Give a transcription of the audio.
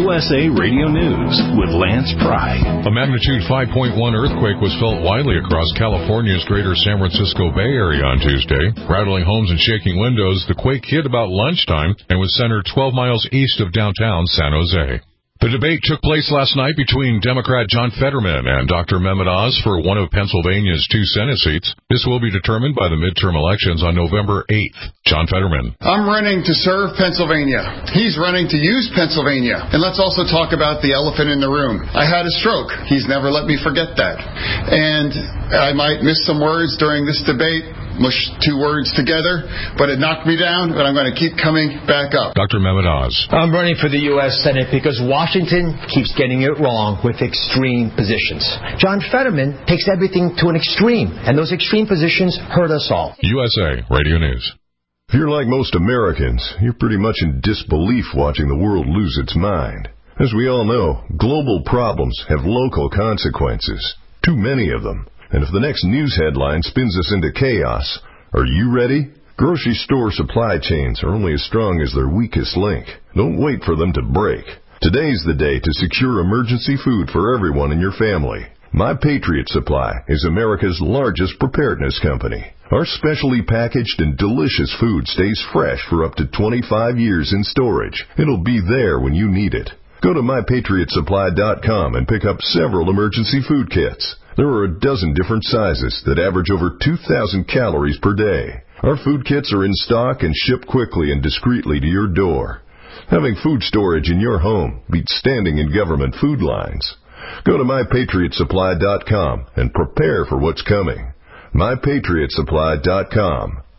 USA Radio News with Lance Pry. A magnitude 5.1 earthquake was felt widely across California's greater San Francisco Bay Area on Tuesday. Rattling homes and shaking windows, the quake hit about lunchtime and was centered 12 miles east of downtown San Jose. The debate took place last night between Democrat John Fetterman and Dr. Mehmet Oz for one of Pennsylvania's 2 Senate seats. This will be determined by the midterm elections on November 8th. John Fetterman. I'm running to serve Pennsylvania. He's running to use Pennsylvania. And let's also talk about the elephant in the room. I had a stroke. He's never let me forget that. And I might miss some words during this debate, mush 2 words together, but it knocked me down, but I'm going to keep coming back up. Dr. Mehmet Oz. I'm running for the U.S. Senate because Washington keeps getting it wrong with extreme positions. John Fetterman takes everything to an extreme, and those extreme positions hurt us all. USA Radio News. If you're like most Americans, you're pretty much in disbelief watching the world lose its mind. As we all know, global problems have local consequences. Too many of them. And if the next news headline spins us into chaos, are you ready? Grocery store supply chains are only as strong as their weakest link. Don't wait for them to break. Today's the day to secure emergency food for everyone in your family. My Patriot Supply is America's largest preparedness company. Our specially packaged and delicious food stays fresh for up to 25 years in storage. It'll be there when you need it. Go to MyPatriotSupply.com and pick up several emergency food kits. There are a dozen different sizes that average over 2,000 calories per day. Our food kits are in stock and ship quickly and discreetly to your door. Having food storage in your home beats standing in government food lines. Go to MyPatriotSupply.com and prepare for what's coming. MyPatriotSupply.com.